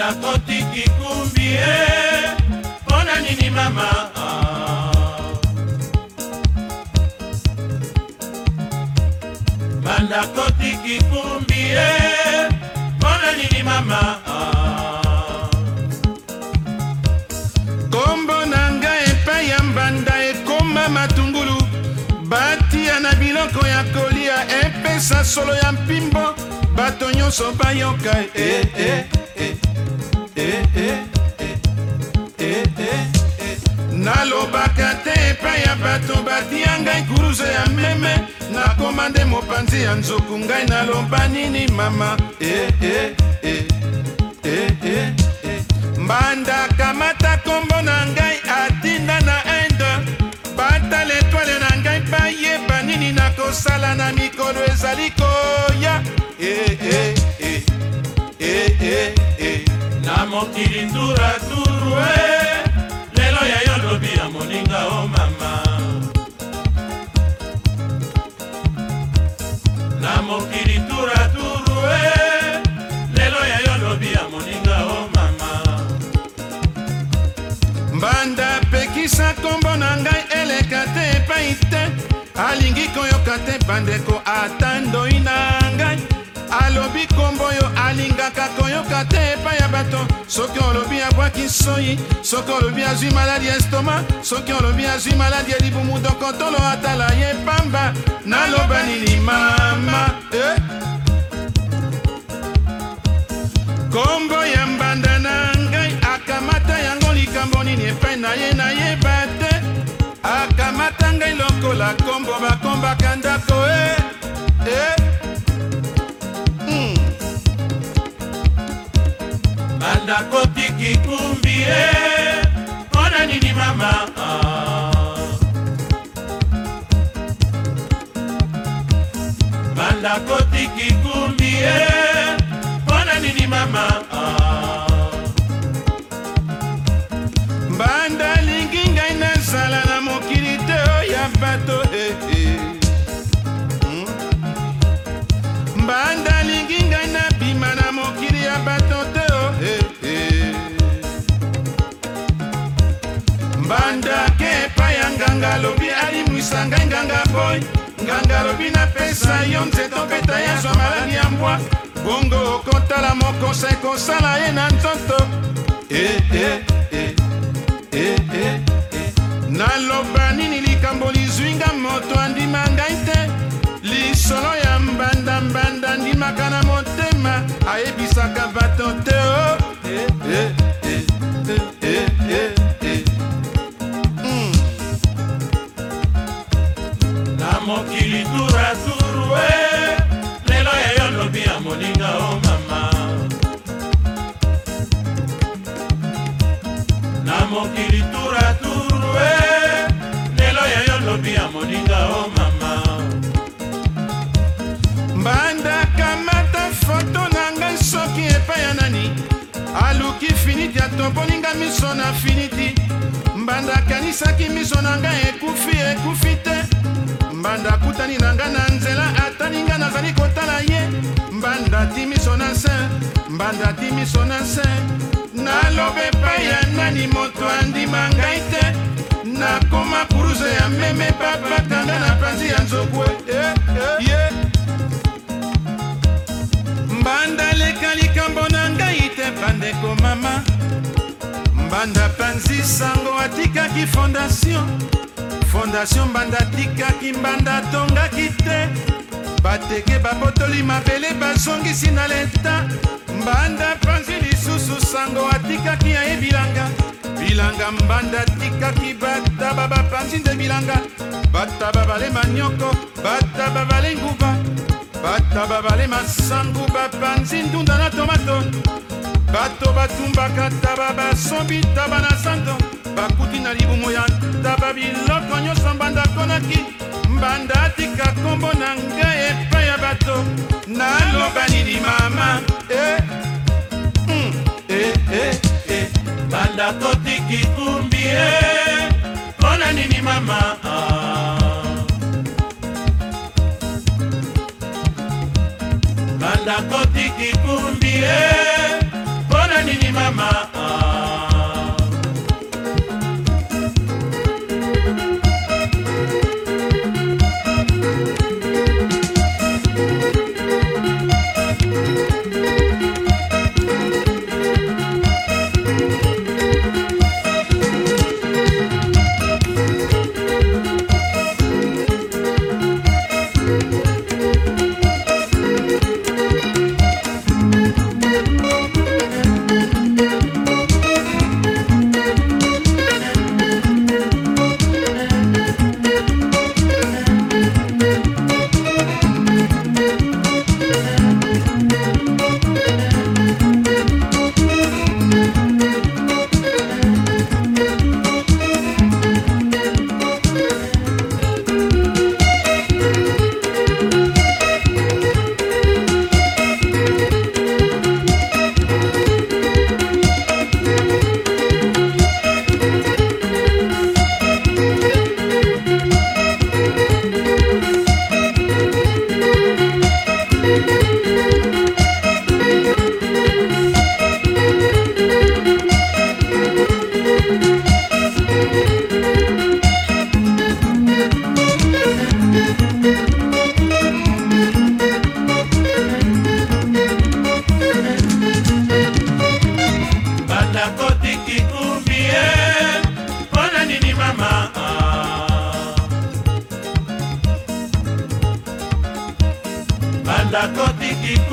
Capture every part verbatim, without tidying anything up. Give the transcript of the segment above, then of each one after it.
banda kotiki kumbi pona nini mama banda kotiki kumbi pona nini mama kombo nanga epai ya mbanda ekoma matungulu batia na biloko ya kolia epesa solo ya mpimbo bato nyonso bayoka eh, eh, eh, eh, eh, eh, eh, eh. Nalobaka te epai ya bato batia ngai kuruze ya meme nakoma nde mopanzi ya nzoku ngai naloba nini mama eh, eh, eh, eh, eh, eh. Mbanda kamata kombo na ngai atinda na inde bata letwale na ngai bayeba nini nakosala na mikolo ezali koya eh, eh, eh, eh, eh, eh. na mokili turaturu lelo ya yo lobi ya moninga o mama na mokili turaturu lelo ya yo lobi ya moninga o mama mbanda pekisa kombo na ngai eleka te epai te alingi koyoka te bandeko ata ndoi na ngai alobi kombo yo alingaka koyoka te epai ya bato soki olobi abwaki soyi soki olobi azwi maladi ya estoma soki olobi azwi maladi ya libumu dokotolo atala ye pamba naloba nini mama eh? kombo ya mbanda na ngai akamata yango likambo nini epai na ye na ye bate akamata ngai lokola kombo bakombaka ndako eh, eh. banda kotiki kumbi pona nini mama banda kotiki kumbi pona nini mama mbanda lingi ngai nazala na mokili te ya bato eh, eh. hmm? mbanda lingi ngai nabima na mokili ya bato te eh, eh. mbanda ke epai ya nganga lobi alimwisa ngai nganga boy nganga lobi napesa yo nzeto peta ya zwa maladi ya mbwa bongo okotala mokosa ekosala ye na nzoto eh, eh, eh. Eh, eh, eh. naloba nini likambo lizwinga moto andima ngai te lisolo ya mbanda mbanda ndimaka na motema ayebisaka bato te oh. eh, eh, eh, eh, eh, eh. mm. na mokili turaturu lelo ya yo lobi ya moninga o mama na mokili turaturu lelo ya yo lobi ya moninga o mama mbanda kamata foto na ngai soki epai ya nani aluki finiti atomboninga miso na finiti mbanda akanisaki miso na ngai ekufi ekufi te mbanda akutani na ngai na nzela atani ngai nazali kotala ye mbanda ti miso na se mbanda ti miso na se naloba epai ya nani moto andima ngai te nakoma kuruze ya meme babakanga na panzi ya nzokwe eh, eh, yeah. mbanda leka likambo na ngai te bandeko mama mbanda panzi sango atikaki fondation fondation mbanda atikaki mbanda tongaki te bateke babotoli mabele bazongisi na leta mbanda panzi lisusu sango atikaki ya ye bilanga bilanga mbanda atikaki bataba bapanzi nde bilanga bataba bale manyoko bataba bale nguba bataba bale masangu bapanzi ndunda na tomato bato batumbaka taba basombi taba na santo bakuti na libumu ya taba biloko nyonso mbanda akonaki mbanda atika kombo na ngai epai ya bato naloba nini mama eh, mm, eh, eh, eh. banda kotiki kumbi pona nini mama banda kotiki kumbi pona nini mama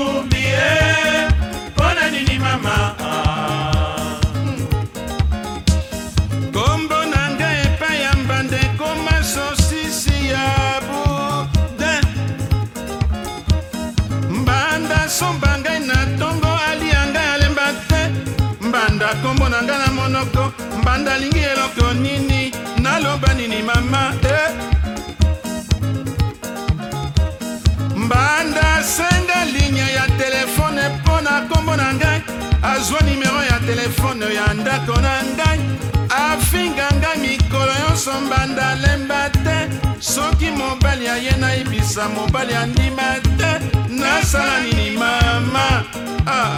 kumbi e pona nini mama kombo nanga epai ya mbanda ekoma sosisi ya buda mbanda somba ngai na tongo alia ngai alemba te mbanda kombo nanga na monoko mbanda lingi eloko nini naloba nini mama eh. Mbanda senga ligne ya telefone pona kombo na ngai azwa nimero ya telefone ya ndako na ngai afinga ngai mikolo nyonso mbanda lemba te soki mobali aye nayebisa mobali andima te nasala nini mama ah.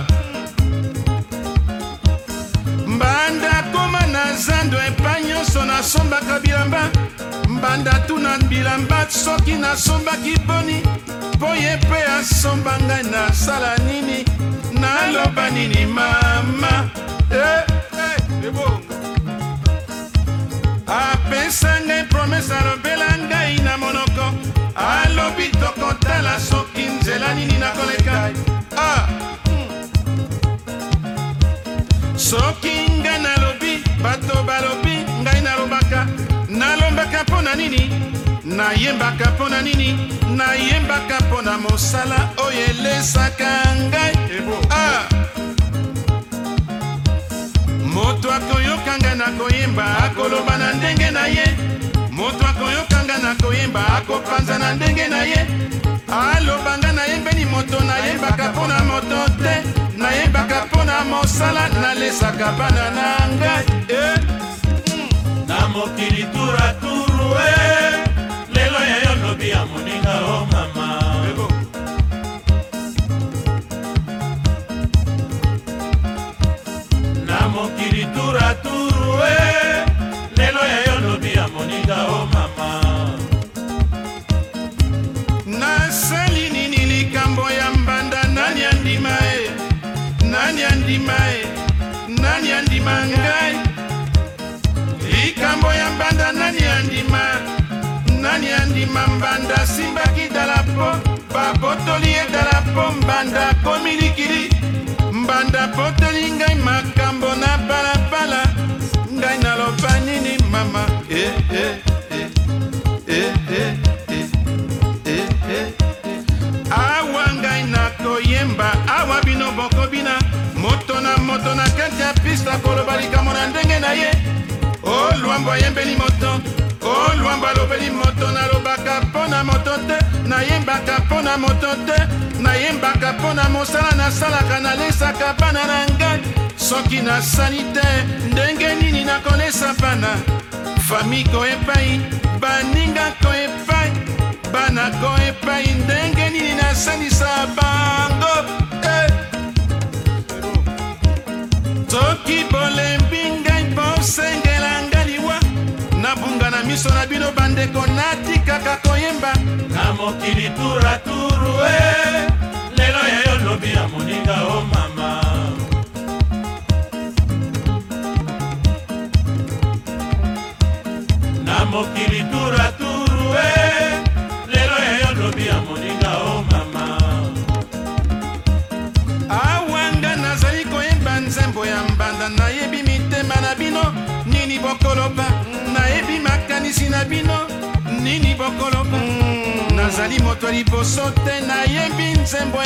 Mbanda koma na zando epai nyonso nasombaka bilamba mbanda tuna bilamba soki nasombaki boni po ye mpe asomba ngai nasala nini naloba nini mama eh, eh, apesa ngai promese alobela ngai na monoko alobi tokotala soki nzela nini nakoleka ah. Soki ngai nalobi bato balobi ngai nalobaka nalombaka mpo na nini nayembaka mpo na nini nayembaka mpo na mosala oyo elesaka ngai ah. Moto akoyoka ngai na koyemba akoloba na ndenge na ye moto akoyoka ngai na koyemba akopanza na ndenge na ye aloba ngai nayembeli moto nayembaka mpo na moto te nayembaka mpo na mosala nalesaka bana na ngai eh. na mokili turaturu e lelo yayo lobi ya moninga o mama na mokili turaturu e lelo yayo lobi ya moninga o mama nasali nini likambo ya mbanda nani andima e nani andima e nani andima ngai likambo ya mbanda nani andima nani andima mbanda simbaki dalapo babotoli ye dalapo mbanda komilikili mbanda poteli ngai makambo na balabala ngai naloba nini mama eh, eh, eh, eh, eh, eh, eh, eh. Awa ngai nakoyemba awa bino boko bina moto na moto na kati ya pista koloba likambo na ndenge na ye o lwambo ayembeli moto o lwambo alobeli moto nalobaka mpo na moto te nayembaka mpo na moto te nayembaka mpo na mosala nasalaka nalesaka bana na ngai soki nasali te ndenge nini nakolesa bana fami ko epai baninga ko epai bana ko epai ndenge nini nasalisa bango eh. Soki bolembi ngai bosengela ngai liwa nabunga na miso na bino bandeko natikaka koyemba na mokili turaturu e lelo yayo lobi ya moninga o mama na mokili turaturu e lelo yayo lobi ya moninga o mama awanga nazali koyemba nzembo ya mbanda nayebi mitema na bino nini bokoloba nayebi makanisi na bino nini bokoloba nazali moto liboso te nayebi nzembo